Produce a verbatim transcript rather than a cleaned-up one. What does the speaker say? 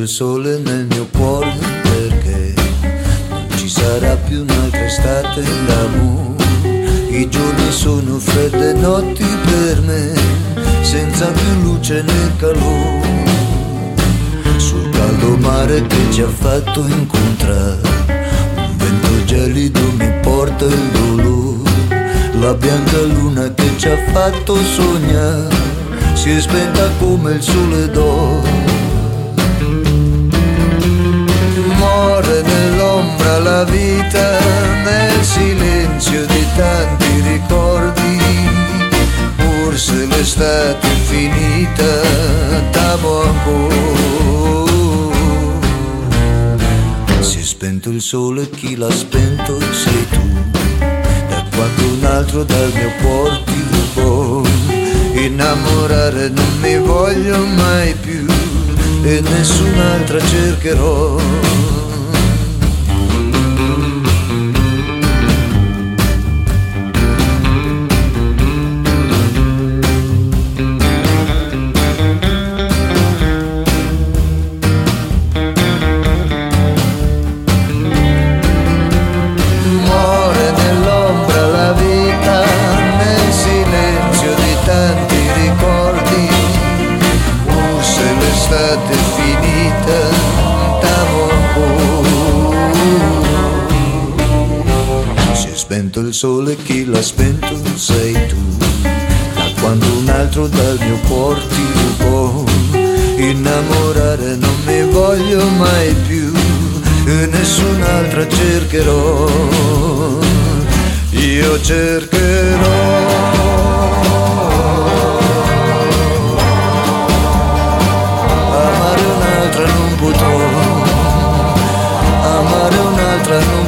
sole nel mio cuore, perché non ci sarà più un'altra estate d'amore. I giorni sono fredde notti per me, senza più luce né calore. Sul caldo mare che ci ha fatto incontrare, un vento gelido mi porta il dolore. La bianca luna che ci ha fatto sognare si è spenta come il sole d'oro. Muore nell'ombra la vita, nel silenzio di tanti ricordi. Forse l'estate è finita, t'amo ancora. Si è spento il sole, chi l'ha spento sei tu. Da quando un altro dal mio cuore ti rubò. Innamorare non mi voglio mai più e nessun'altra cercherò. Muore nell'ombra la vita, nel silenzio di tanti ricordi. Forse l'estate è finita, t'amo ancora. Si è spento il sole, chi l'ha spento sei tu. Da quando un altro dal mio cuore ti rubò. Innamorare non mi voglio mai più e nessun'altra cercherò. Io cercherò. Amare un'altra non potrò, amare un'altra non